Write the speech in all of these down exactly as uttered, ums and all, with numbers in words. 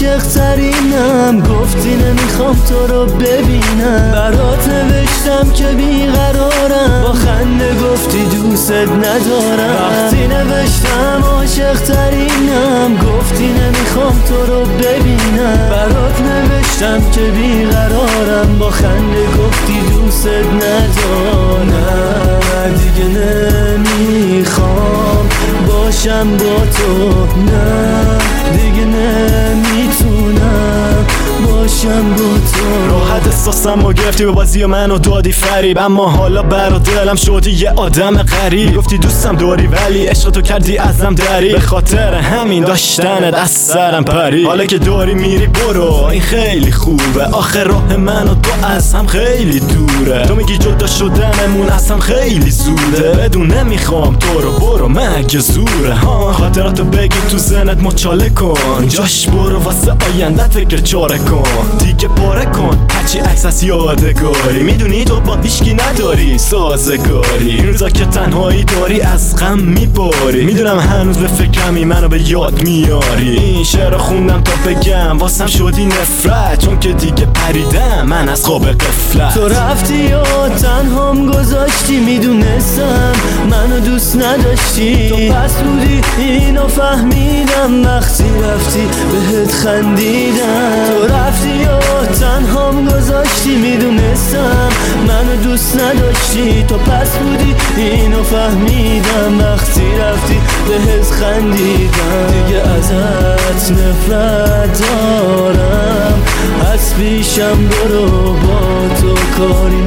عاشق ترینم، گفتی نمیخوام تو رو ببینم. برات نوشتم که بیقرارم، با خنده گفتی دوست ندارم. وقتی نوشتم عاشق ترینم، گفتی نمیخوام تو رو ببینم. برات نوشتم که بیقرارم، با خنده گفتی دوست ندارم. نه دیگه نمیخوام باشم با تو، نه دیگه نمیتونم باشم با تو. راحت احساسم و گرفتی به بازی منو دادی فریب، اما حالا برا دلم شدی یه آدم غریب. گفتی دوستم داری ولی عشق تو کردی ازم دری، به خاطر همین داشتنت از سرم پری. حالا که داری میری برو این خیلی خوبه، آخر راه من و تو از هم خیلی دوره. تو میگی جدا شدنمون از هم خیلی زوده، بدون نمیخوام تو رو برو مگه زوره. ها خاطراتو بگی تو ذهنت مچاله کن، جاش برو واسه آیندت فکر چاره کن. دیگه پاره کن هرچی عکس از یادگاری، میدونی تو با هیچکی نداری سازگاری. این روزا که تنهایی داری از غم میباری، میدونم هنوز به فکرمی منو به یاد میاری. این شعر خوندم تا بگم واسم شدی نفرت، چون که دیگه پریدم من از خواب غفلت. تو رفتی و تنهام گذاشتی، میدونستم منو دوست نداشتی. تو پس بودی اینو فهمیدم، وقتی رفتی بهت خندیدم. تو رفتی و تنهام گذاشتی، میدونستم منو دوست نداشتی. تو پس بودی اینو فهمیدم، وقتی رفتی بهت خندیدم. دیگه ازت نفرت دارم، از پیشم برو با تو کاری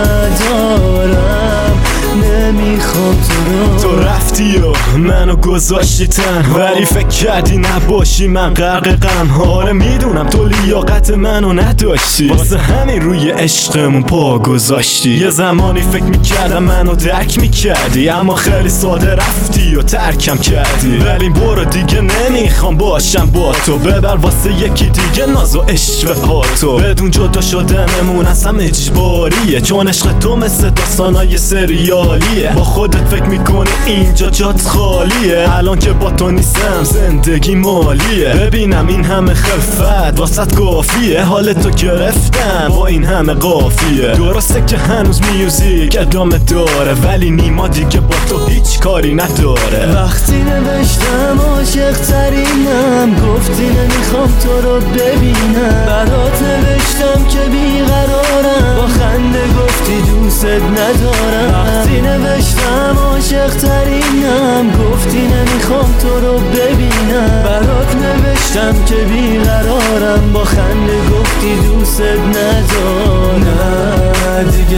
ندارم. نمیخوام تو رو. تو رفتی و منو گذاشتی تنها، ولی فکر کردی نباشی من غرق غم. آره میدونم تو لیاقت منو نداشتی، واسه همین روی عشقمون پا گذاشتی. یه زمانی فکر میکردم منو درک میکردی، اما خیلی ساده رفتی و ترکم کردی. ولی برو دیگه نمیخوام باشم با تو، ببر واسه یکی دیگه ناز و عشق هاتو. بدون جدا شدنمون اصلا اجباریه، چون عشق تو مثل داستانای سریالیه. با خودت فکر میکنی اینجا جات خالیه، الان که با تو نیستم زندگی مالیه. ببینم این همه خفت واسط کافیه، حال تو گرفتم با این همه قافیه. درسته که هنوز میوزیک ادامه داره، ولی نیما دیگه با تو هیچ کاری نداره. وقتی نوشتم عاشق ترینم، گفتی نمیخوام تو رو ببینم. برات نوشتم که بیقرارم، با خنده گفتی دوست ندارم. وقتی نوشتم عاشق ترینم، گفتی نمیخوام تو رو ببینم. برات نوشتم که بیقرارم، با خنده گفتی دوست ندارم. نه دیگه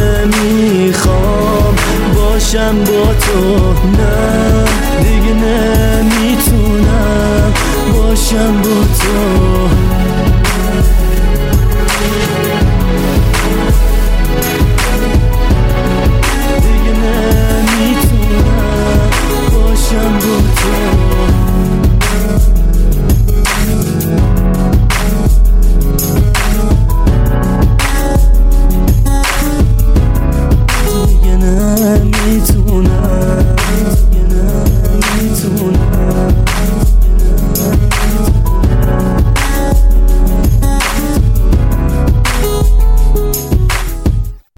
نمیخوام باشم با تو، نه دیگه نمیتونم باشم با تو.